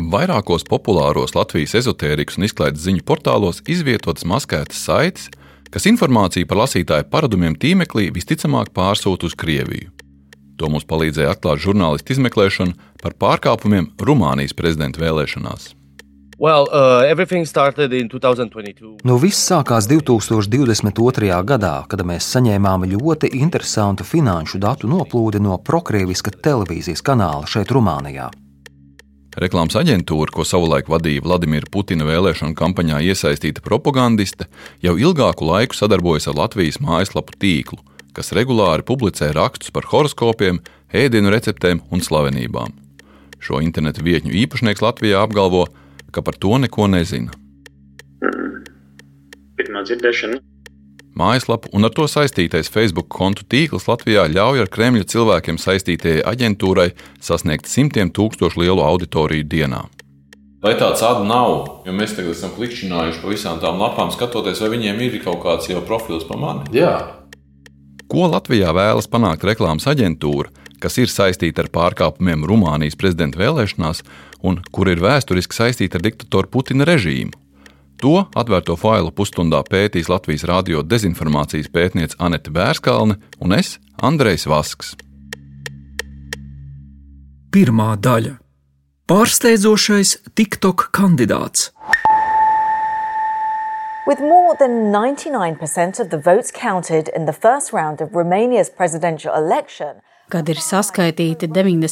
Vairākos populāros Latvijas ezotērikas un izklaides ziņu portālos izvietotas maskētas saites, kas informāciju par lasītāju paradumiem tīmeklī visticamāk pārsūta uz Krieviju. To mums palīdzēja atklāt žurnālistu izmeklēšana par pārkāpumiem Rumānijas prezidenta vēlēšanās. Everything started in 2022. Viss sākās 2022. gadā, kad mēs saņēmām ļoti interesantu finanšu datu noplūdi no prokrieviska televīzijas kanāla šeit Rumānijā. Reklāmas aģentūra, ko savulaik vadīja Vladimira Putina vēlēšanu kampaņā iesaistīta propagandiste, jau ilgāku laiku sadarbojas ar Latvijas mājaslapu tīklu, kas regulāri publicē rakstus par horoskopiem, ēdienu receptēm un slavenībām. Šo internetu vietņu īpašnieks Latvijā apgalvo, ka par to neko nezina. Pirmā dzirdēšana. Mājaslapu un ar to saistītais Facebook kontu tīkls Latvijā ļauj ar Kremļa cilvēkiem saistītajai aģentūrai sasniegt 100,000 lielu auditoriju dienā. Vai tāds āda nav? Jo mēs tagad esam klikšķinājuši pa visām tām lapām, skatoties, vai viņiem ir kaut kāds jau profils pa mani. Jā. Ko Latvijā vēlas panākt reklāmas aģentūra, kas ir saistīta ar pārkāpumiem Rumānijas prezidenta vēlēšanās un kur ir vēsturiski saistīta ar diktatoru Putina režīmu? To atvērto failu pusstundā pētīs Latvijas radio dezinformācijas pētniece Anete Bērskalne un es, Andrejs Vasks. Pirmā daļa. Pārsteidzošais TikTok kandidāts. With more than 99% of the votes counted in the first round of Romania's presidential election, kad ir saskaitīti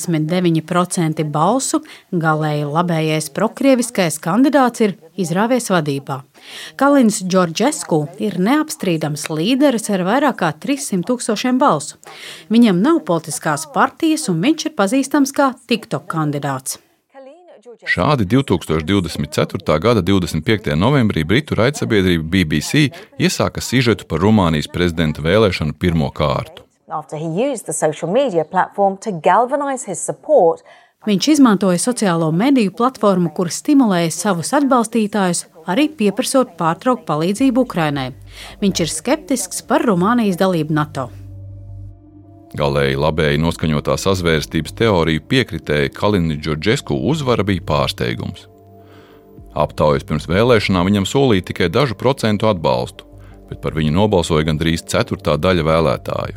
99% balsu, galēji labējais prokrieviskais kandidāts ir izrāvies vadībā. Kalins Georgescu ir neapstrīdams līderis ar vairāk kā 300,000 balsu. Viņam nav politiskās partijas un viņš ir pazīstams kā TikTok kandidāts. Šādi 2024. gada 25. novembrī britu raidsabiedrība BBC iesāka sižetu par Rumānijas prezidenta vēlēšanu pirmo kārtu. After he used the social media platform to galvanize his support, viņš izmantoja sociālo mediju platformu, kur stimulēja savus atbalstītājus, arī pieprasot pārtraukt palīdzību Ukrainai. Viņš ir skeptisks par Rumānijas dalību NATO. Galēji labēji noskaņotā sazvērstības teoriju piekritēja Kalina Georgescu uzvara bija pārsteigums. Aptaujas pirms vēlēšanām viņam solīja tikai dažu procentu atbalstu, bet par viņu nobalsoja gandrīz 1/4 daļa vēlētāju.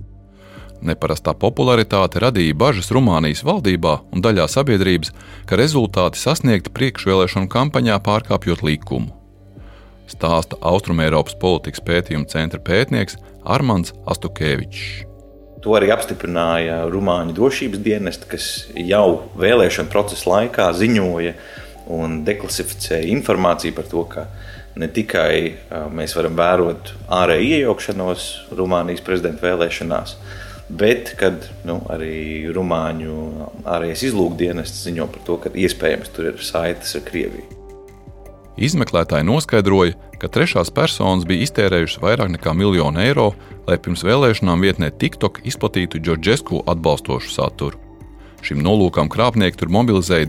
Neparastā popularitāte radīja bažas Rumānijas valdībā un daļā sabiedrības, ka rezultāti sasniegti priekšvēlēšanu kampaņā pārkāpjot likumu. Stāsta Austrumeiropas politikas pētījuma centra pētnieks Armands Astukevičs. To arī apstiprināja Rumāņu drošības dienesti, kas jau vēlēšanu procesa laikā ziņoja un deklasificēja informāciju par to, ka ne tikai mēs varam vērot ārēju iejaukšanos Rumānijas prezidenta vēlēšanās, bet kad arī Rumāņu ārējais izlūkdienests ziņo par to, ka iespējams tur ir saites ar Krieviju. Izmeklētāji noskaidroja, ka trešās personas bija iztērējušas vairāk nekā 1 miljonu eiro, lai pirms vēlēšanām vietnē TikTok izplatītu Georgescu atbalstošu saturu. Šim nolūkam krāpnieki tur mobilizēja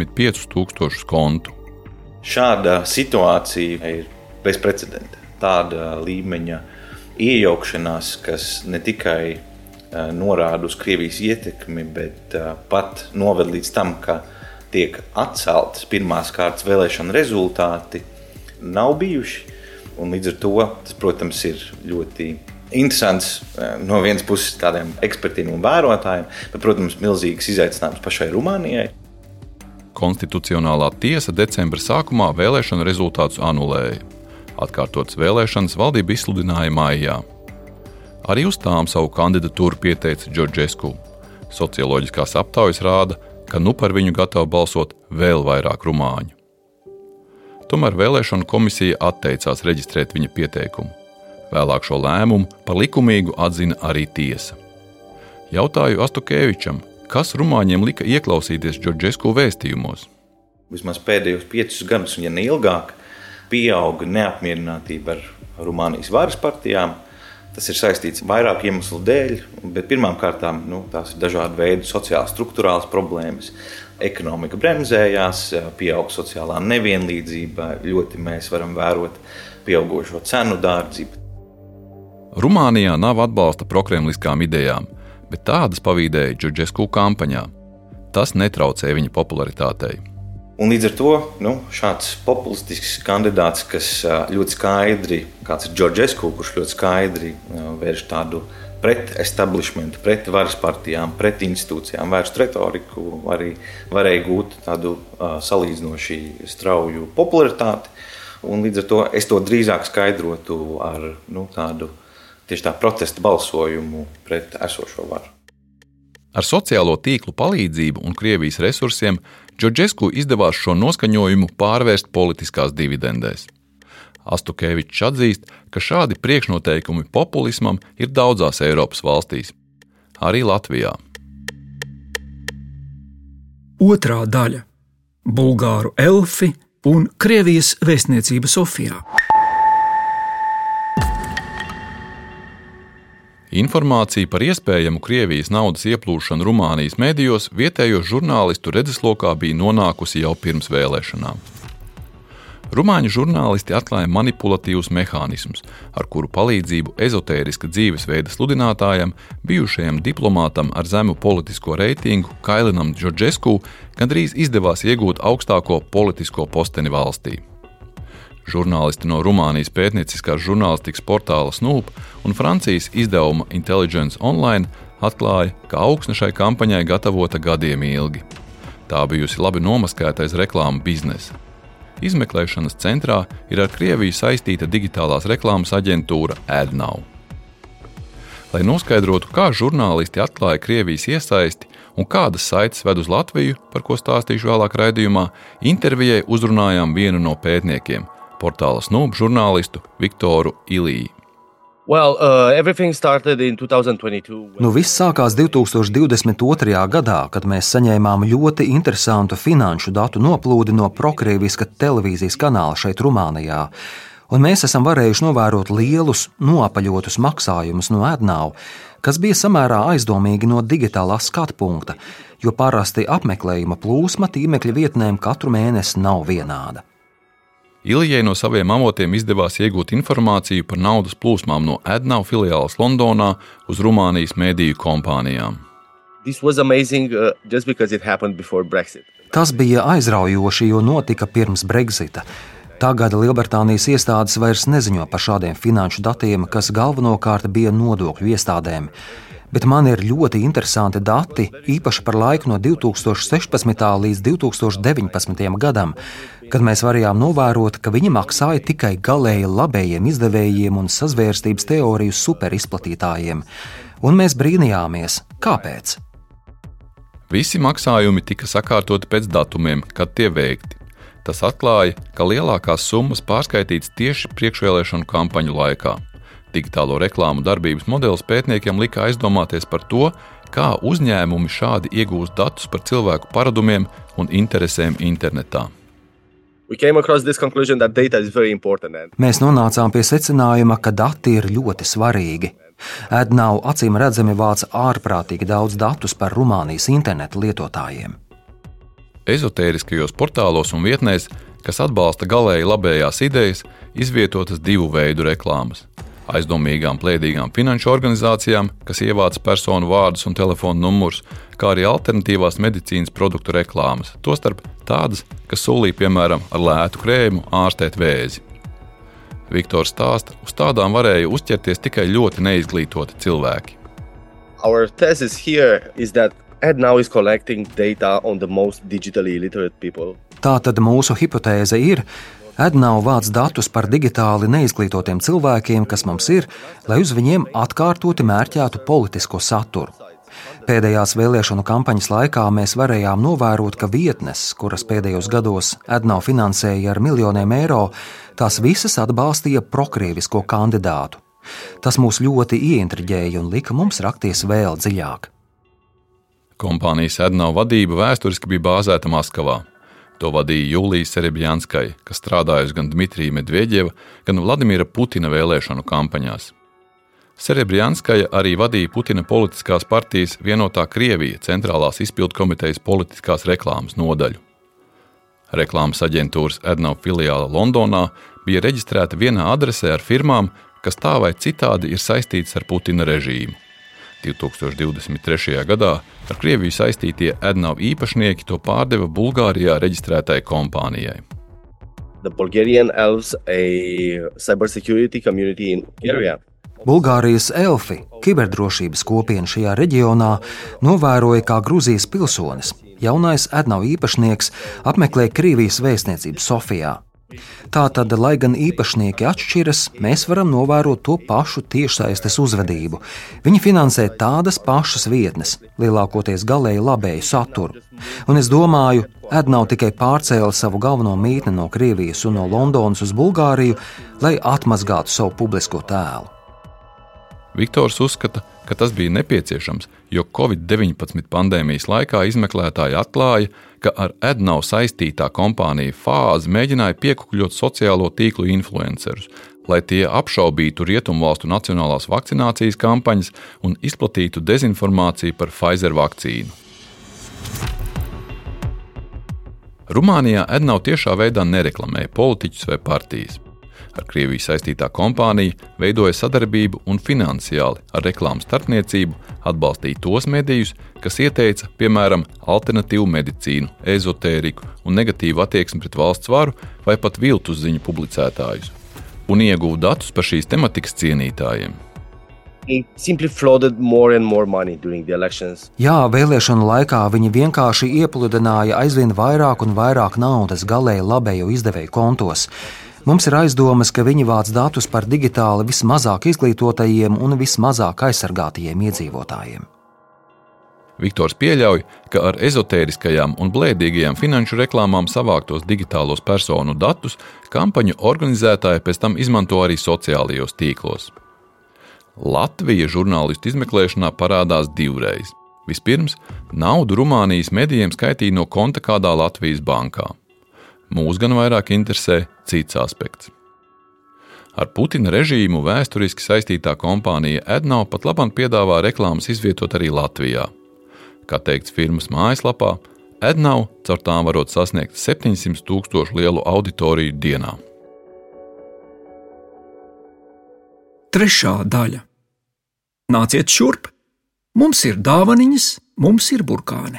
25,000 kontu. Šāda situācija ir bezprecedenta. Tāda līmeņa iejaukšanās, kas ne tikai norāda uz Krievijas ietekmi, bet pat noved līdz tam, ka tiek atceltas pirmās kārtas vēlēšana rezultāti, nav bijuši. Un līdz ar to tas, protams, ir ļoti interesants no vienas puses tādiem ekspertiem un vērotājiem, bet, protams, milzīgs izaicinājums pašai Rumānijai. Konstitucionālā tiesa decembra sākumā vēlēšanu rezultātus anulēja. Atkārtotas vēlēšanas valdība izsludināja maijā. Arī uz tām savu kandidatūru pieteica Georgescu. Socioloģiskās aptaujas rāda, ka par viņu gatava balsot vēl vairāk rumāņu. Tomēr vēlēšanu komisija atteicās reģistrēt viņa pieteikumu. Vēlāk šo lēmumu par likumīgu atzina arī tiesa. Jautāju Astukevičam, kas rumāņiem lika ieklausīties Georgescu vēstījumos. Vismaz pēdējos 5 gadus, un ja ne ilgāk, pieauga neapmierinātība ar Rumānijas varas partijām. Tas ir saistīts vairāk iemeslu dēļ, bet pirmām kārtām tās ir dažādi veidi sociāli strukturālas problēmas. Ekonomika bremzējās, pieaug sociālā nevienlīdzība, ļoti mēs varam vērot pieaugošo cenu dārdzību. Rumānijā nav atbalsta prokremliskām idejām, bet tādas pavīdēja Georgescu kampaņā. Tas netraucēja viņa popularitātei. Un līdz ar to šāds populistisks kandidāts, kas ļoti skaidri, kāds ir Georgescu, kurš ļoti skaidri vērš tādu pret establishmentu, pret varas partijām, pret institūcijām, vērst retoriku, arī varēja gūt tādu salīdzinoši strauju popularitāti. Un līdz ar to es to drīzāk skaidrotu ar tādu tieši tā protesta balsojumu pret esošo varu. Ar sociālo tīklu palīdzību un Krievijas resursiem Georgescu izdevās šo noskaņojumu pārvērst politiskās dividendēs. Astukevičs atzīst, ka šādi priekšnoteikumi populismam ir daudzās Eiropas valstīs, arī Latvijā. Otrā daļa – Bulgāru elfi un Krievijas vēstniecība Sofijā. Informācija par iespējamu Krievijas naudas ieplūšanu Rumānijas medijos vietējo žurnālistu redzeslokā bija nonākusi jau pirms vēlēšanām. Rumāņu žurnālisti atklāja manipulatīvus mehānismus, ar kuru palīdzību ezotēriska dzīvesveida sludinātājam, bijušajam diplomātam ar zemu politisko reitingu Kailinam Georgescu gandrīz izdevās iegūt augstāko politisko posteni valstī. Žurnālisti no Rumānijas pētnieciskās žurnālistikas portāla Snoop un Francijas izdevuma Intelligence Online atklāja, ka augsne šai kampaņai gatavota gadiem ilgi. Tā bijusi labi nomaskētais reklāmu biznesa. Izmeklēšanas centrā ir ar Krieviju saistīta digitālās reklāmas aģentūra AdNow. Lai noskaidrotu, kā žurnālisti atklāja Krievijas iesaisti un kādas saites ved uz Latviju, par ko stāstīšu vēlāk raidījumā, intervijai uzrunājām vienu no pētniekiem, portāla Snoop žurnālistu Viktoru Iliju. Well, everything started in 2022. Viss sākās 2022. gadā, kad mēs saņēmām ļoti interesantu finanšu datu noplūdi no prokrieviska televīzijas kanāla šeit Rumānijā. Un mēs esam varējuši novērot lielus, noapaļotus maksājumus no AdNow, kas bija samērā aizdomīgi no digitālā skatu punkta, jo parasti apmeklējuma plūsma tīmekļa vietnēm katru mēnesi nav vienāda. Ilijai no saviem avotiem izdevās iegūt informāciju par naudas plūsmām no AdNow filiāles Londonā uz Rumānijas mediju kompānijām. This was amazing just because it happened before Brexit. Tas bija aizraujoši, jo notika pirms Brexita. Tagad Lielbritānijas iestādes vairs neziņo par šādiem finanšu datiem, kas galvenokārt bija nodokļu iestādēm. Bet man ir ļoti interesanti dati, īpaši par laiku no 2016. līdz 2019. gadam, kad mēs varējām novērot, ka viņi maksāja tikai galēji labējiem izdevējiem un sazvērstības teoriju superizplatītājiem. Un mēs brīnījāmies, kāpēc? Visi maksājumi tika sakārtoti pēc datumiem, kad tie veikti. Tas atklāja, ka lielākās summas pārskaitītas tieši priekšvēlēšanu kampaņu laikā. Digitālo reklāmu darbības modelis pētniekiem lika aizdomāties par to, kā uzņēmumi šādi iegūst datus par cilvēku paradumiem un interesēm internetā. Mēs nonācām pie secinājuma, ka dati ir ļoti svarīgi. AdNow acīm redzami vāc ārprātīgi daudz datus par Rumānijas interneta lietotājiem. Ezotēriskajos portālos un vietnēs, kas atbalsta galēji labējās idejas, izvietotas divu veidu reklāmas. Aizdomīgām plēdīgām finanšu organizācijām, kas ievāc personu vārdus un telefonu numurus, kā arī alternatīvās medicīnas produktu reklāmas, tostarp tādas, kas solīja, piemēram, ar lētu krējumu ārstēt vēzi. Viktors stāsta, uz tādām varēja uzķerties tikai ļoti neizglītoti cilvēki. Our thesis here is that AdNow is collecting data on the most digitally illiterate people. Tātad mūsu hipotēze ir, AdNow vāc datus par digitāli neizglītotiem cilvēkiem, kas mums ir, lai uz viņiem atkārtoti mērķētu politisko saturu. Pēdējās vēlēšanu kampaņas laikā mēs varējām novērot, ka vietnes, kuras pēdējos gados AdNow finansēja ar miljoniem eiro, tās visas atbalstīja prokrievisko kandidātu. Tas mūs ļoti ieintriģēja un lika mums rakties vēl dziļāk. Kompānijas AdNow vadība vēsturiski bija bāzēta Maskavā. To vadīja Julija Serebjanskai, kas strādājusi gan Dmitrija Medvedjeva, gan Vladimira Putina vēlēšanu kampaņās. Serebjanskai arī vadīja Putina politiskās partijas Vienotā Krievija centrālās izpildkomitejas politiskās reklāmas nodaļu. Reklāmas aģentūras AdNow filiāle Londonā bija reģistrēta vienā adresē ar firmām, kas tā vai citādi ir saistītas ar Putina režīmu. 2023. gadā ar Krieviju saistītie AdNow īpašnieki to pārdeva Bulgārijā reģistrētai kompānijai. The Bulgarian elves a cybersecurity community in Bulgaria. Bulgārijas elfi, kiberdrošības kopiena šajā reģionā, novēroja, kā Gruzijas pilsonis, jaunais AdNow īpašnieks, apmeklē Krievijas vēstniecību Sofijā. Tātad, lai gan īpašnieki atšķiras, mēs varam novērot to pašu tiešsaistes uzvedību. Viņi finansē tādas pašas vietnes, lielākoties galēji labēju saturu. Un es domāju, AdNow tikai pārcēla savu galveno mītni no Krievijas un no Londonas uz Bulgāriju, lai atmazgātu savu publisko tēlu. Viktors uzskata, ka tas bija nepieciešams, jo Covid-19 pandēmijas laikā izmeklētāji atklāja, ka ar AdNow saistītā kompānija Fāze mēģināja piekukļot sociālo tīklu influencerus, lai tie apšaubītu Rietumvalstu nacionālās vakcinācijas kampaņas un izplatītu dezinformāciju par Pfizer vakcīnu. Rumānijā AdNow tiešā veidā nereklamēja politiķus vai partijas. Ar Krieviju saistītā kompānija veidoja sadarbību un finansiāli ar reklāmas starpniecību atbalstīja tos medijus, kas ieteica, piemēram, alternatīvu medicīnu, ezotēriku un negatīvu attieksmi pret valsts varu vai pat viltus ziņu publicētājus, un ieguva datus par šīs tematikas cienītājiem. It simply flooded more and more money during the elections. Jā, vēlēšanu laikā viņi vienkārši iepludināja aizvien vairāk un vairāk naudas galēji labējo izdevēju kontos. Mums ir aizdomas, ka viņi vāc datus par digitāli vismazāk izglītotajiem un vismazāk aizsargātajiem iedzīvotājiem. Viktors pieļauj, ka ar ezotēriskajām un blēdīgajām finanšu reklāmām savāktos digitālos personu datus kampaņu organizētāji pēc tam izmanto arī sociālajos tīklos. Latvija žurnālistu izmeklēšanā parādās divreiz. Vispirms, naudu Rumānijas medijiem skaitīja no konta kādā Latvijas bankā. Mūs gan vairāk interesē cits aspekts. Ar Putina režīmu vēsturiski saistītā kompānija AdNow pat labam piedāvā reklāmas izvietot arī Latvijā. Kā teikts firmas mājaslapā, AdNow caur tām varot sasniegt 700,000 lielu auditoriju dienā. Trešā daļa. Nāciet šurp! Mums ir dāvaniņas, mums ir burkāni.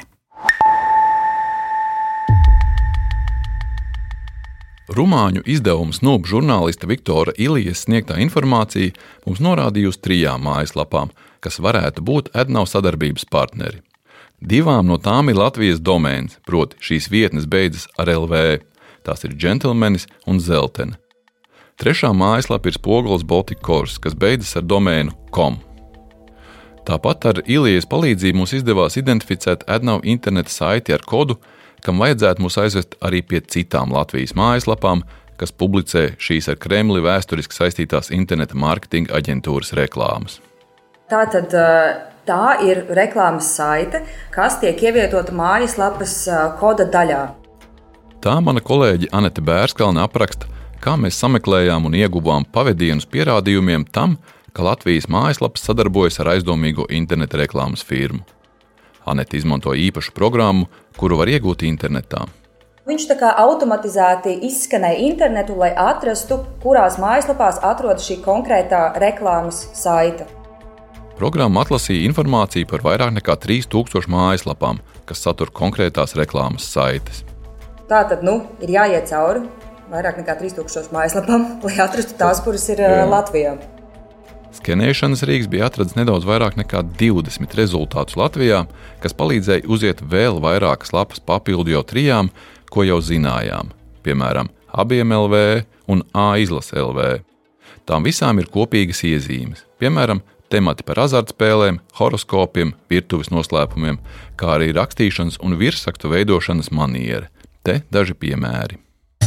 Rumāņu izdevuma Snoop žurnālista Viktora Ilijas sniegtā informācija mums norādīja uz 3 mājaslapām, kas varētu būt AdNow sadarbības partneri. 2 no tām ir Latvijas domēns, proti šīs vietnes beidzas ar LV, tās ir Džentelmenis un Zeltene. 3. mājaslapa ir Spogulis Baltic Course, kas beidzas ar domēnu .com. Tāpat ar Ilijas palīdzību mums izdevās identificēt AdNow interneta saiti ar kodu, kam vajadzētu mūs aizvest arī pie citām Latvijas mājaslapām, kas publicē šīs ar Kremli vēsturiski saistītās interneta mārketinga aģentūras reklāmas. Tātad tā ir reklāmas saite, kas tiek ievietota mājaslapas koda daļā. Tā mana kolēģe Anete Bērskalne apraksta, kā mēs sameklējām un ieguvām pavedienus pierādījumiem tam, ka Latvijas mājaslapas sadarbojas ar aizdomīgo interneta reklāmas firmu. Anete izmanto īpašu programmu, kuru var iegūt internetā. Viņš tā kā automatizēti izskanēja internetu, lai atrastu, kurās mājaslapās atrodas šī konkrētā reklāmas saita. Programma atlasīja informāciju par vairāk nekā 3000 mājaslapām, kas satur konkrētās reklāmas saites. Tātad, ir jāiet cauri vairāk nekā 3000 mājaslapām, lai atrastu tās, kuras ir Latvijā. Skenēšanas rīks bija atrads nedaudz vairāk nekā 20 rezultātus Latvijā, kas palīdzēja uziet vēl vairākas lapas papildu jau 3, ko jau zinājām, piemēram, abiem LV un A-izlase LV. Tām visām ir kopīgas iezīmes, piemēram, temati par azartspēlēm, horoskopiem, virtuves noslēpumiem, kā arī rakstīšanas un virsrakstu veidošanas maniere. Te daži piemēri.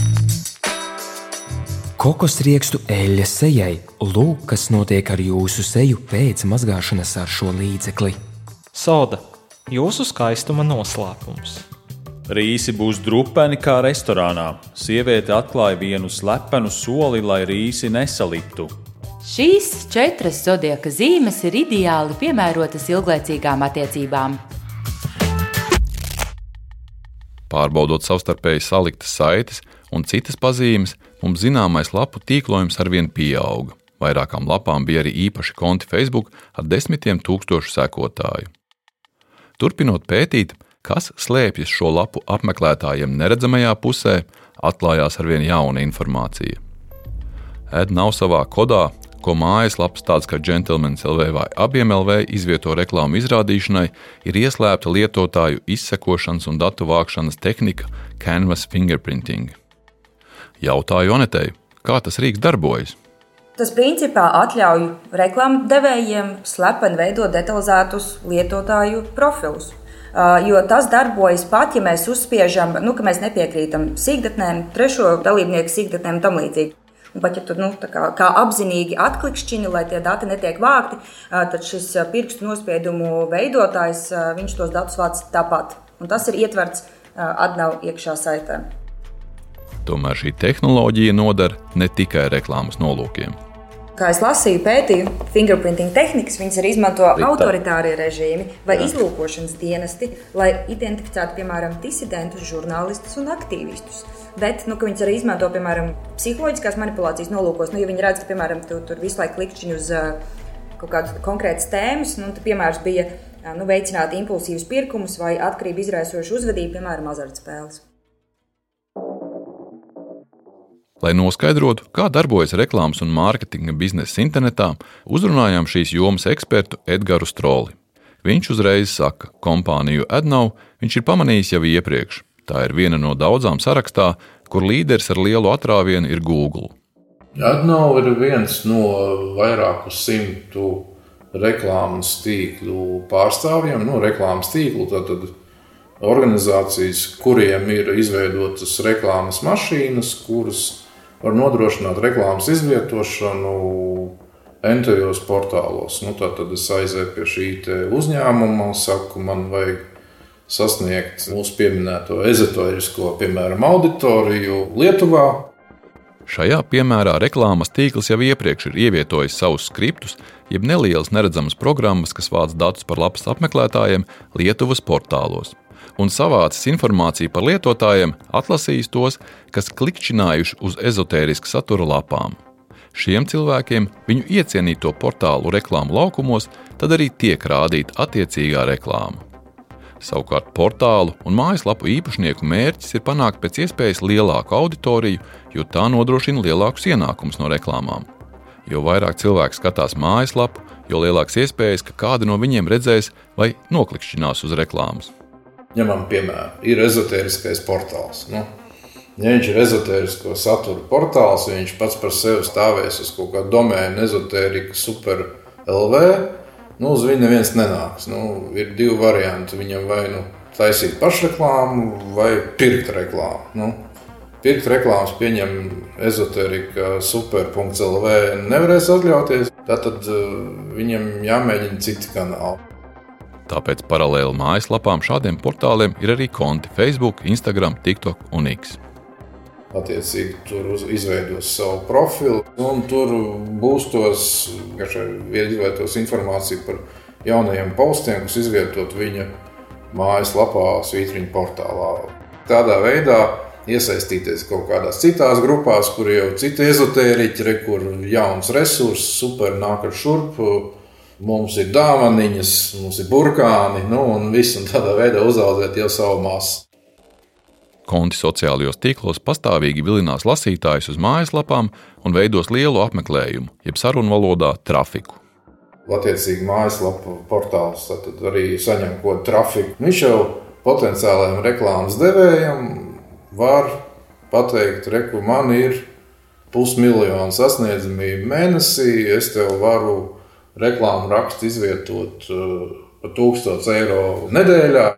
Kokosriekstu eļļa sejai. Lūk, kas notiek ar jūsu seju pēc mazgāšanas ar šo līdzekli. Soda. Jūsu skaistuma noslēpums. Rīsi būs drupeni kā restorānā. Sieviete atklāja vienu slepenu soli, lai rīsi nesaliktu. Šīs 4 zodiaka zīmes ir ideāli piemērotas ilglaicīgām attiecībām. Pārbaudot savstarpēji saliktas saites un citas pazīmes, mums zināmais lapu tīklojums arvien pieauga. Vairākām lapām bija arī īpaši konti Facebook ar 10 000 sekotāju. Turpinot pētīt, kas slēpjas šo lapu apmeklētājiem neredzamajā pusē, atklājās arvien jauna informācija. AdNow savā kodā, ko mājaslapas tāds kā Gentleman's LV vai Abiem LV izvieto reklāmu izrādīšanai, ir ieslēpta lietotāju izsekošanas un datu vākšanas tehnika Canvas fingerprinting. Jautāju Anetei, kā tas rīks darbojas? Tas principā atļauj reklāmdevējiem slepeni veidot detalizētus lietotāju profilus. Jo tas darbojas pat, ja mēs uzspiežam, ka mēs nepiekrītam sīkdatnēm, trešo dalībnieku sīkdatnēm un tam līdzīgi. Un pat ja tu kā apzinīgi atklikšķini, lai tie dati netiek vākti, tad šis pirkstu nospiedumu veidotājs, viņš tos datus vāc tāpat. Un tas ir ietverts AdNow iekšā saitē. Tomēr šī tehnoloģija noder ne tikai reklāmas nolūkiem. Kā es lasīju, pētīju, fingerprinting tehnikas viņas arī izmanto autoritārie režīmi vai izlūkošanas dienesti, lai identificētu, piemēram, disidentus, žurnālistus un aktīvistus. Bet, ka viņas arī izmanto, piemēram, psiholoģiskās manipulācijas nolūkos, ja viņi redz, ka, piemēram, tur visu laiku klikšķiņu uz kaut kādas konkrētas tēmas, tad piemērs bija veicināt impulsīvus pirkumus vai atkarību izraisošu uzvedību, piemēram, azartspēles. Lai noskaidrotu, kā darbojas reklāmas un mārketinga biznesa internetā, uzrunājām šīs jomas ekspertu Edgaru Stroli. Viņš uzreiz saka, kompāniju AdNow viņš ir pamanījis jau iepriekš. Tā ir viena no daudzām sarakstā, kur līderis ar lielu atrāvienu ir Google. AdNow ir viens no vairāku 100 reklāmas tīklu pārstāvjiem. Reklāmas tīklu, tātad organizācijas, kuriem ir izveidotas reklāmas mašīnas, kuras var nodrošināt reklāmas izvietošanu entajos portālos. Tātad es aizēju pie šī uzņēmuma un saku, man vajag sasniegt mūsu pieminēto ezoterisko, piemēram, auditoriju Lietuvā. Šajā piemērā reklāmas tīkls jau iepriekš ir ievietojis savus skriptus, jeb nelielas neredzamas programmas, kas vāc datus par lapas apmeklētājiem Lietuvas portālos. Un savācis informāciju par lietotājiem, atlasījis tos, kas klikšķinājuši uz ezotēriska satura lapām. Šiem cilvēkiem viņu iecienīto portālu reklāmu laukumos tad arī tiek rādīta attiecīgā reklāma. Savukārt portālu un mājaslapu īpašnieku mērķis ir panākt pēc iespējas lielāku auditoriju, jo tā nodrošina lielākus ienākumus no reklāmām. Jo vairāk cilvēku skatās mājaslapu, jo lielāks iespējas, ka kādi no viņiem redzēs vai noklikšķinās uz reklāmas. Ņemam piemēru, ir ezotēriskais portāls. Ja viņš ir ezotērisko satura portāls, ja viņš pats par sevi stāvēs uz kaut kādu domēnu ezotērika super LV, uz viņu neviens nenāks. Ir divi varianti. Viņam vai taisīt pašreklāmu vai pirkt reklāmu. Pirkt reklāmas pieņem ezotērika super.lv nevarēs atļauties, tātad viņam jāmēģina citi kanāli. Tāpēc paralēli mājaslapām šādiem portāliem ir arī konti Facebook, Instagram, TikTok un X. Attiecīgi tur izveidos savu profilu un tur būstos, izvietos informāciju par jaunajiem postiem, kas izvietot viņa mājaslapā, svītriņa portālā. Tādā veidā iesaistīties kaut kādās citās grupās, kur jau citi ezotēriķi, kur jauns resurss, super nāk ar šurpu. Mums ir dāvaniņas, mums ir burkāni, un viss, un tādā veidā uzaudzēt jau savu masu. Konti sociālajos tīklos pastāvīgi vilinās lasītājus uz mājaslapām un veidos lielu apmeklējumu, jeb sarunvalodā trafiku. Attiecīgi mājaslapa portāls tad arī saņem ko trafiku. Viņš jau potenciālajiem reklāmas devējiem var pateikt, reku, man ir 500 000 sasniedzamība mēnesī, es tev varu reklāmu rakstu izvietot par 1000 eiro nedēļā.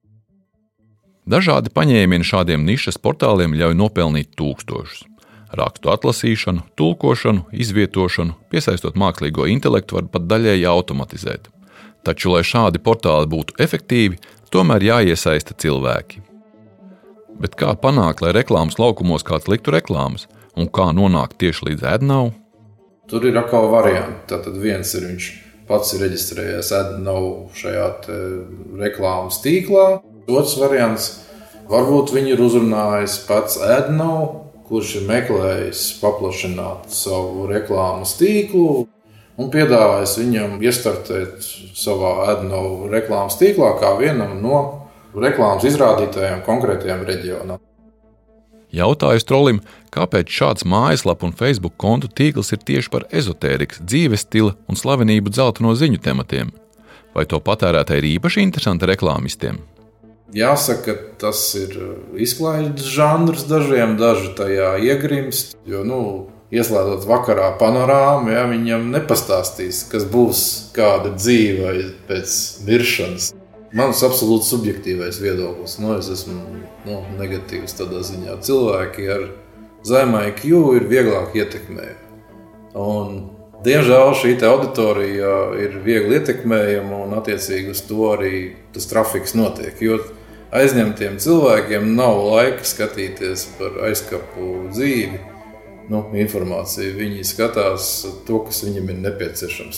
Dažādi paņēmieni šādiem nišas portāliem ļauj nopelnīt tūkstošus. Rakstu atlasīšanu, tulkošanu, izvietošanu, piesaistot mākslīgo intelektu var pat daļēji automatizēt. Taču, lai šādi portāli būtu efektīvi, tomēr jāiesaista cilvēki. Bet kā panākt, lai reklāmas laukumos kāds liktu reklāmas, un kā nonākt tieši līdz AdNow? Tur ir atkal varianti. Tātad viens ir viņš pats ir reģistrējies AdNow šajā reklāmas tīklā. Otrs variants, varbūt viņi ir uzrunājis pats AdNow kurš ir meklējis paplašināt savu reklāmas tīklu un piedāvājis viņam iestartēt savā AdNow reklāmas tīklā kā vienam no reklāmas izrādītājiem konkrētajam reģionam. Jautājus trolim, kāpēc šāds mājaslapu un Facebook kontu tīkls ir tieši par ezotērikas, dzīves stila un slavenību dzelteno ziņu tematiem. Vai to patērētāji ir īpaši interesanti reklāmistiem? Jāsaka, tas ir izklaides žanrs dažiem, daži tajā iegrimst, jo, ieslēdzot vakarā panorāmu, viņam nepastāstīs, kas būs kāda dzīve pēc miršanas. Mans absolūti subjektīvais viedoklis. Es esmu negatīvs tādā ziņā. Cilvēki ar zemu IQ ir vieglāk ietekmējami. Un, diemžēl šī auditorija ir viegli ietekmējama un attiecīgi uz to arī tas trafiks notiek. Jo aizņemtiem cilvēkiem nav laika skatīties par aizkapu dzīvi, informāciju. Viņi skatās to, kas viņam ir nepieciešams.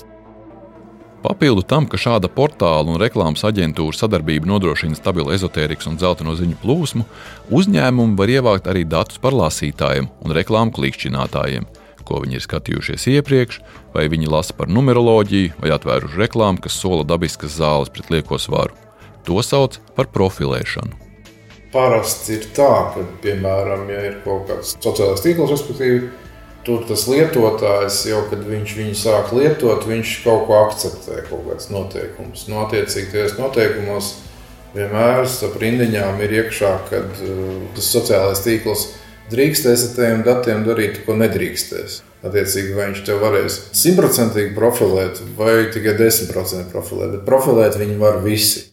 Papildu tam, ka šāda portāla un reklāmas aģentūra sadarbība nodrošina stabilu ezotērikas un dzelteno ziņu plūsmu, uzņēmumi var ievākt arī datus par lasītājiem un reklāmu klikšķinātājiem, ko viņi ir skatījušies iepriekš, vai viņi lasa par numeroloģiju vai atvēruši reklāmu, kas sola dabiskas zāles pret lieko svaru. To sauc par profilēšanu. Parasti ir tā, ka, piemēram, ja ir kaut kāds sociālais tīkls, respektīvi, tur tas lietotājs jau, kad viņš viņu sāk lietot, viņš kaut ko akceptē, kaut kāds noteikums. Attiecīgi tajos noteikumos vienmēr starp rindiņām ir iekšā, kad tas sociālais tīkls drīkstēs ar tiem datiem darīt, ko nedrīkstēs. Attiecīgi, vai viņš tev varēs 100% profilēt vai tikai 10% profilēt, bet profilēt viņi var visi.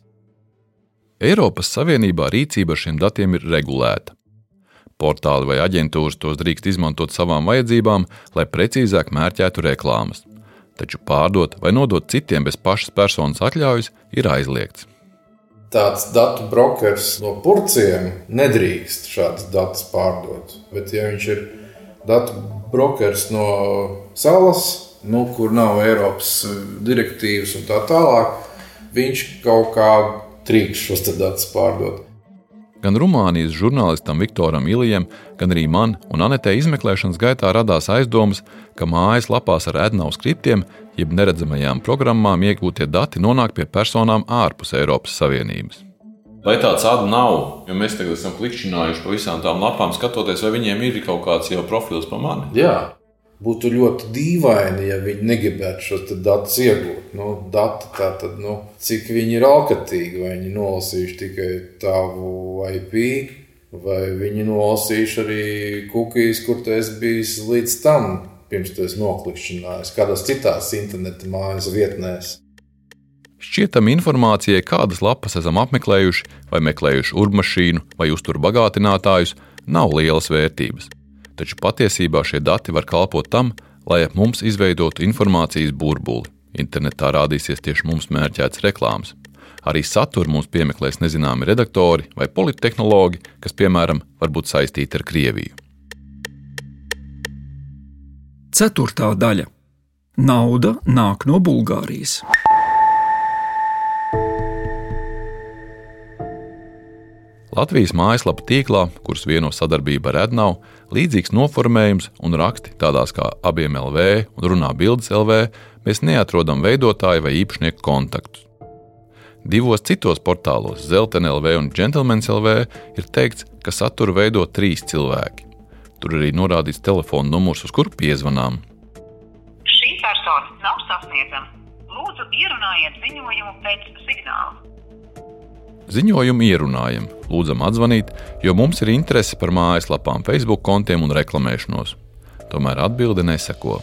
Eiropas Savienībā rīcība ar šiem datiem ir regulēta. Portāli vai aģentūras tos drīkst izmantot savām vajadzībām, lai precīzāk mērķētu reklāmas. Taču pārdot vai nodot citiem bez pašas personas atļaujas ir aizliegts. Tāds datu brokers no purciem nedrīkst šādas datus pārdot. Bet ja viņš ir datu brokers no salas, kur nav Eiropas direktīvas un tā tālāk, viņš kaut kā drīkst šos datus pārdot. Gan Rumānijas žurnālistam Viktoram Ilijam, gan arī man un Anetei izmeklēšanas gaitā radās aizdomas, ka mājaslapās ar AdNow skriptiem, jeb neredzamajām programmām iegūtie dati nonāk pie personām ārpus Eiropas Savienības. Vai tāds āda nav, jo mēs tagad esam klikšķinājuši pa visām tām lapām, skatoties, vai viņiem ir kaut kāds jau profils pa mani? Jā. Būtu ļoti dīvaini, ja viņi negribētu šos datus iegūt. Dati tātad, cik viņi ir alkatīgi, vai viņi nolasījuši tikai tavu IP, vai viņi nolasījuši arī cookies, kur tu esi bijis līdz tam, pirms tu esi noklikšķinājis, kādās citās interneta mājas vietnēs. Šķietami informācijai, kādas lapas esam apmeklējuši, vai meklējuši urbmašīnu vai uzturu bagātinātājus, nav lielas vērtības. Taču patiesībā šie dati var kalpot tam, lai ap mums izveidotu informācijas burbuli. Internetā rādīsies tieši mums mērķētas reklāmas. Arī saturu mums piemeklēs nezināmi redaktori vai polittehnologi, kas, piemēram, var būt saistīti ar Krieviju. 4. daļa. Nauda nāk no Bulgārijas. Latvijas mājaslapa tīklā, kuras vieno sadarbība ar AdNow, līdzīgs noformējums un raksti tādās kā Abiem LV un Runā bildes LV, mēs neatrodam veidotāju vai īpašnieku kontaktus. 2 citos portālos, Zelten LV un Gentlemans LV, ir teikts, ka saturu veido 3 cilvēki. Tur arī norādīts telefona numurs, uz kuru piezvanām. Šī persona nav sasniedzama. Lūdzu, ierunājiet ziņojumu pēc signāla. Ziņojumu ierunājam, lūdzam atzvanīt, jo mums ir interese par mājaslapām, Facebook kontiem un reklamēšanos. Tomēr atbilde neseko.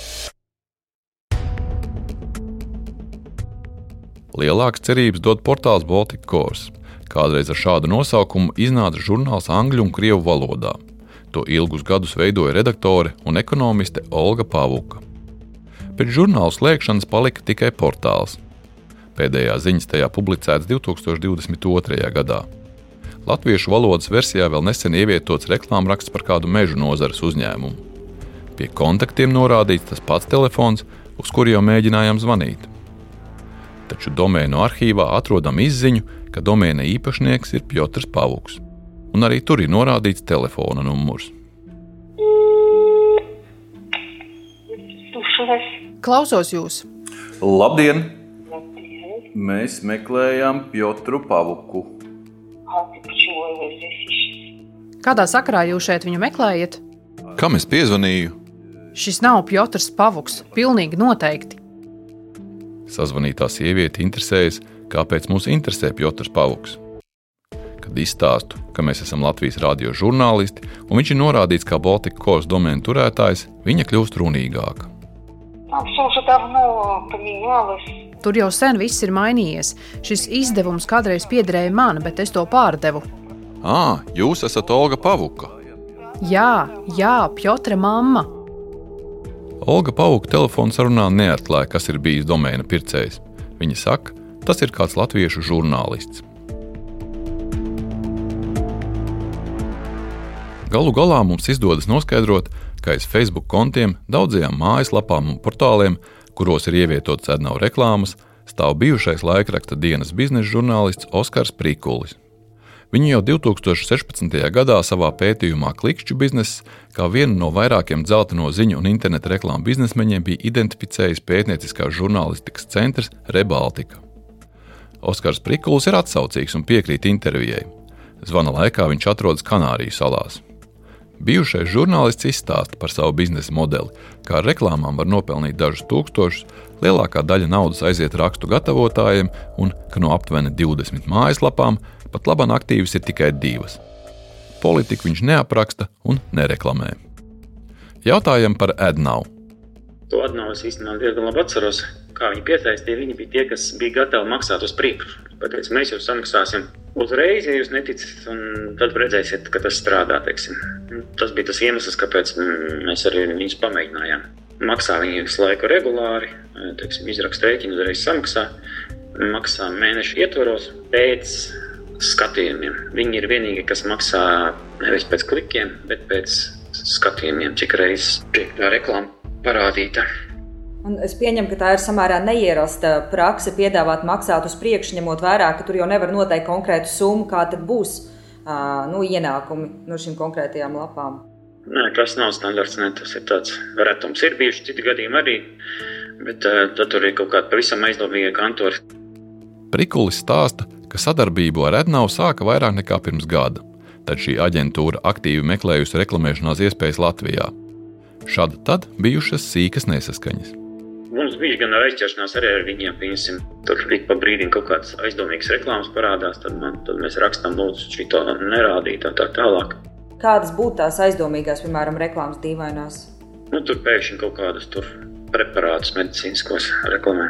Lielākas cerības dod portāls Baltic Course. Kādreiz ar šādu nosaukumu iznāca žurnāls angļu un krievu valodā. To ilgus gadus veidoja redaktore un ekonomiste Olga Pavuka. Pēc žurnāla slēgšanas palika tikai portāls. Pēdējā ziņas tajā publicētas 2022. gadā. Latviešu valodas versijā vēl nesen ievietots reklāmraksts par kādu mežu nozares uzņēmumu. Pie kontaktiem norādīts tas pats telefons, uz kuru jau mēģinājām zvanīt. Taču domēnu arhīvā atrodam izziņu, ka domēna īpašnieks ir Pjotrs Pavuks. Un arī tur ir norādīts telefona numurs. Klausos jūs. Labdien! Mēs meklējām Piotru Pavuku. Kādā sakarā jūs šeit viņu meklējat? Kam es piezvanīju? Šis nav Piotrs Pavuks, pilnīgi noteikti. Sazvanītā sieviete interesējas, kāpēc mūs interesē Piotrs Pavuks. Kad izstāstu, ka mēs esam Latvijas radio žurnālisti un viņš ir norādīts kā Baltic Coast domēnu turētājs, viņa kļūst runīgāka. Tur jau sen viss ir mainījies. Šis izdevums kādreiz piederēja man, bet es to pārdevu. Jūs esat Olga Pavuka? Jā, Piotra mamma. Olga Pavuka telefona sarunā neatklāja, kas ir bijis domēna pircējs. Viņa saka, tas ir kāds latviešu žurnālists. Galu galā mums izdodas noskaidrot, ka aiz Facebook kontiem, daudzajām mājaslapām un portāliem, kuros ir ievietotas Ednau reklāmas, stāv bijušais laikraksta Dienas biznesa žurnālists Oskars Prikulis. Viņu jau 2016. gadā savā pētījumā Klikšķu bizness, kā vienu no vairākiem dzelteno ziņu un interneta reklāmu biznesmeņiem, bija identificējis pētnieciskās žurnālistikas centrs Rebaltika. Oskars Prikulis ir atsaucīgs un piekrīt intervijai. Zvana laikā viņš atrodas Kanāriju salās. Bijušais žurnālists izstāsta par savu biznesa modeli, kā ar reklāmām var nopelnīt dažus tūkstošus, lielākā daļa naudas aiziet rakstu gatavotājiem un ka no aptuveni 20 mājaslapām pat labāk aktīvas ir tikai 2. Politiku viņš neapraksta un nereklamē. Jautājam par Ednau. To Ednau es īstenībā diezgan labi atceros, kā viņi piesaistīja. Viņi bija tie, kas bija gatavi maksāt uz priekšu. Pateic, mēs jūs samaksāsim uzreiz, ja jūs neticat, un tad redzēsiet, ka tas strādā, teiksim. Tas bija tas iemesls, kāpēc mēs arī viņus pamēģinājām. Maksā viņi visu laiku regulāri, teiksim, izraksta rēķinu, uzreiz samaksā. Maksā mēnešu ietvaros pēc skatījumiem. Viņi ir vienīgi, kas maksā nevis pēc klikiem, bet pēc skatījumiem, cik reizes tiek tā reklāma parādīta. Un es pieņemu, ka tā ir samērā neierasta prakse piedāvāt maksāt uz priekšu, ņemot vērā, ka tur jau nevar noteikt konkrētu summu, kā tad būs ienākumi no šīm konkrētajām lapām. Nē, tas nav standarts, ne, tas ir tāds retums. Ir bijuši citi gadījumi arī, bet tad tur ir kaut kāda pavisam aizdomīga kantori. Prikulis stāsta, ka sadarbību ar Ednau sāka vairāk nekā pirms gada, tad šī aģentūra aktīvi meklējusi reklamēšanās iespējas Latvijā. Šādi tad bijušas sīkas nesaskaņas. Mums bija gan aizķeršanās arī ar viņiem, piemēram, tur ik pa brīdim kaut kāds aizdomīgs reklāmas parādās, tad mēs rakstam lūdzu šito nerādīt tā tālāk. Kādas būtu tās aizdomīgās, piemēram, reklāmas dīvainās? Tur pēkšņi kaut kādas tur preparātus medicīniskos reklamē.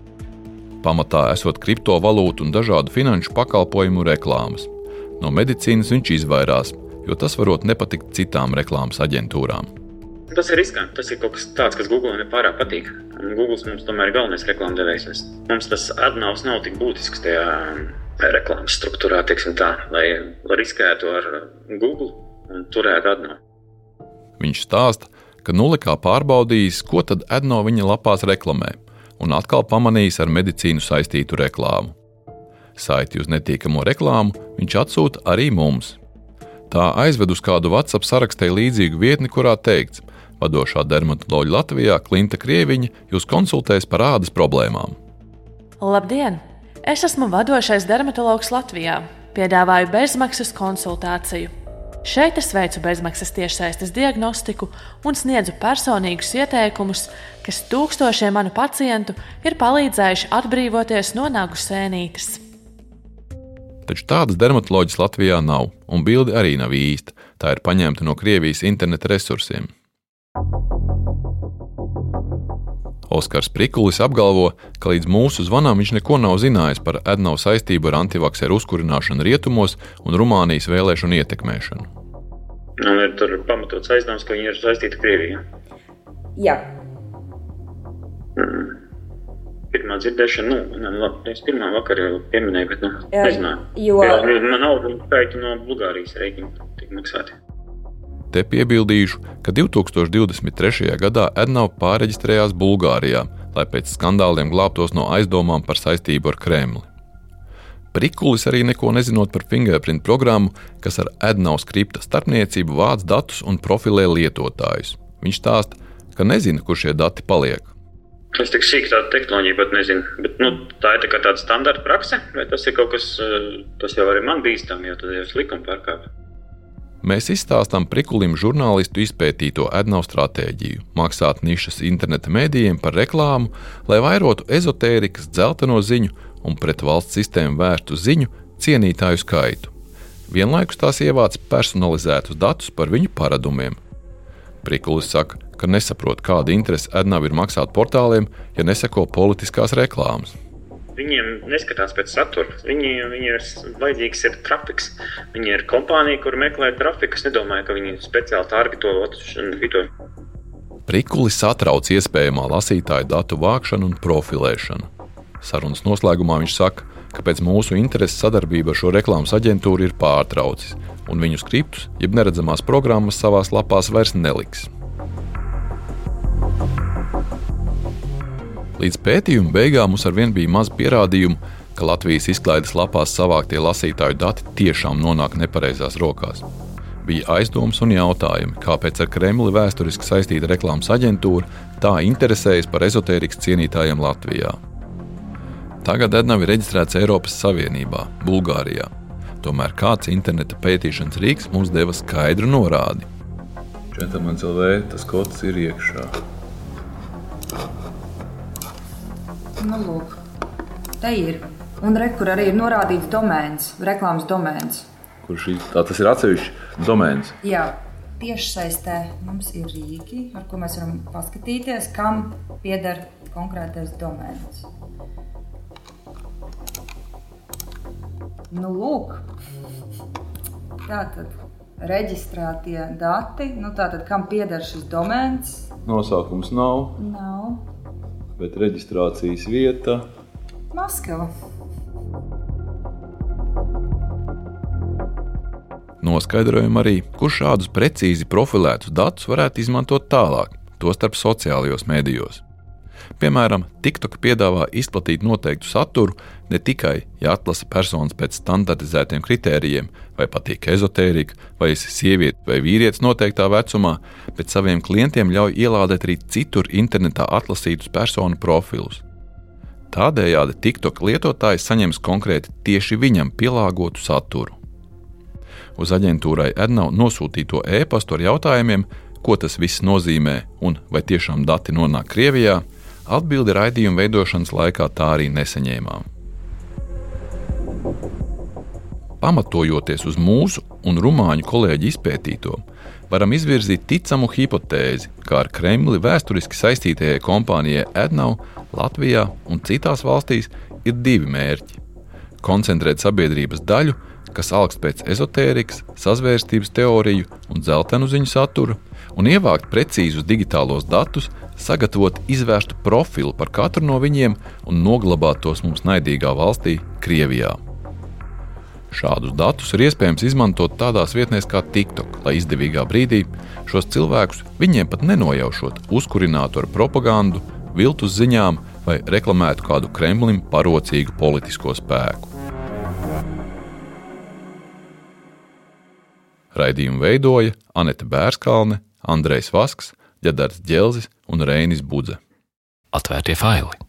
Pamatā esot kriptovalūtu un dažādu finanšu pakalpojumu reklāmas. No medicīnas viņš izvairās, jo tas varot nepatikt citām reklāmas aģentūrām. Tas ir riskanti, tas ir kaut kas tāds, kas Google nepārāk patīk. Google mums tomēr ir galvenais reklāmdevējs. Mums tas Ednaus nav tik būtisks tajā reklāmas struktūrā, teiksim tā, lai riskētu ar Google un turētu Ednau. Viņš stāsta, ka nulikā pārbaudījis, ko tad Ednau viņa lapās reklamē, un atkal pamanījis ar medicīnu saistītu reklāmu. Saiti uz netīkamo reklāmu viņš atsūta arī mums. Tā aizved uz kādu WhatsApp sarakstē līdzīgu vietni, kurā teikts: vadošā dermatoloģa Latvijā Klinta Krieviņa jūs konsultēs par ādas problēmām. Labdien! Es esmu vadošais dermatologs Latvijā. Piedāvāju bezmaksas konsultāciju. Šeit es veicu bezmaksas tiešsaistes diagnostiku un sniedzu personīgus ieteikumus, kas tūkstošiem manu pacientu ir palīdzējuši atbrīvoties no nagu sēnītes. Taču tādas dermatoloģijas Latvijā nav, un bilde arī nav īsta. Tā ir paņemta no Krievijas interneta resursiem. Oskars Prikulis apgalvo, ka līdz mūsu zvanām viņš neko nav zinājis par Ednau saistību ar antivakseru uzkurināšanu rietumos un Rumānijas vēlēšanu ietekmēšanu. Ir tur pamatots aizdoms, ka viņi ir saistīti Krievijā. Jā. Pirmā dzirdēšana, es pirmā vakar jau pieminēju, bet nezināju. Man nav skaita no Bulgārijas rēķina tik maksāti. Te piebildīšu, ka 2023. gadā Ednau pārreģistrējās Bulgārijā, lai pēc skandāliem glābtos no aizdomām par saistību ar Kremli. Prikulis arī neko nezinot par fingerprint programmu, kas ar Ednau skripta starpniecību vāc datus un profilē lietotājus. Viņš stāsta, ka nezina, kur šie dati paliek. Es tik sīk tādu tehnoloģiju pat nezinu, bet tā ir tā kā tāda standarta prakse, vai tas ir kaut kas, tas jau arī man bīstam, jo tad jau es likuma pārkāpu. Mēs izstāstām Prikulim žurnālistu izpētīto AdNow stratēģiju, maksāt nišas interneta mēdījiem par reklāmu, lai vairotu ezotērikas, dzelteno ziņu un pret valsts sistēmu vērstu ziņu cienītāju skaitu. Vienlaikus tās ievāc personalizētus datus par viņu paradumiem. Prikulis saka, ka nesaprot, kāda interese AdNow ir maksāt portāliem, ja neseko politiskās reklāmas. Viņiem neskatās pēc satura. Viņiem ir vajadzīgs ir trafiks. Viņi ir kompānija, kur meklē trafiku. Es nedomāju, ka viņi speciāli targeto. Prikulis satrauc iespējamā lasītāju datu vākšanu un profilēšanu. Sarunas noslēgumā viņš saka, ka pēc mūsu intereses sadarbība ar šo reklāmas aģentūru ir pārtraucis, un viņu skriptus, jeb neredzamās programmas savās lapās vairs neliks. Līdz pētījuma beigām mums arvien bija maz pierādījumu, ka Latvijas izklaides lapās savāktie lasītāju dati tiešām nonāk nepareizās rokās. Bija aizdomas un jautājumi, kāpēc ar Kremli vēsturiski saistīta reklāmas aģentūra tā interesējas par ezotērikas cienītājiem Latvijā. Tagad AdNow ir reģistrēts Eiropas Savienībā, Bulgārijā. Tomēr kāds interneta pētīšanas rīks mums deva skaidru norādi. Gentleman's LV, tas kods ir iekšā. Nu, lūk, te ir. Un kur arī ir norādīts domēns, reklāmas domēns. Tas ir atsevišķi domēns? Jā, tiešsaistē mums ir rīki, ar ko mēs varam paskatīties, kam pieder konkrētais domēns. Nu, lūk, tātad reģistrētie dati, tātad kam pieder šis domēns? Nosaukums nav. Nav. Bet reģistrācijas vieta? Maskava. Noskaidrojam arī, kurš šādus precīzi profilētus datus varētu izmantot tālāk, tostarp sociālajos medijos. Piemēram, TikTok piedāvā izplatīt noteiktu saturu ne tikai, ja atlasa personas pēc standartizētiem kritērijiem, vai patīk ezotērika, vai esi sieviete vai vīrietis noteiktā vecumā, bet saviem klientiem ļauj ielādēt arī citur internetā atlasītus personu profilus. Tādējādi TikTok lietotājs saņems konkrēti tieši viņam pielāgotu saturu. Uz aģentūrai AdNow nosūtīto e-pastu ar jautājumiem, ko tas viss nozīmē un vai tiešām dati nonāk Krievijā, atbildi raidījuma veidošanas laikā tā arī nesaņēmām. Pamatojoties uz mūsu un rumāņu kolēģi izpētīto, varam izvirzīt ticamu hipotēzi, kā ar Kremli vēsturiski saistītajai kompānijai AdNow Latvijā un citās valstīs ir divi mērķi – koncentrēt sabiedrības daļu, kas alkst pēc ezotērikas, sazvērstības teoriju un dzeltenu ziņu satura, un ievākt precīzus digitālos datus, sagatavot izvērstu profilu par katru no viņiem un noglabāt tos mums naidīgā valstī, Krievijā. Šādus datus ir iespējams izmantot tādās vietnēs kā TikTok, lai izdevīgā brīdī šos cilvēkus viņiem pat nenojaušot uzkurinātu ar propagandu, viltus ziņām vai reklamētu kādu Kremlim parocīgu politisko spēku. Raidījumu veidoja Anete Bērskalne, Andrejs Vasks, Ģedards Ģelzis un Reinis Budze. Atvērtie faili.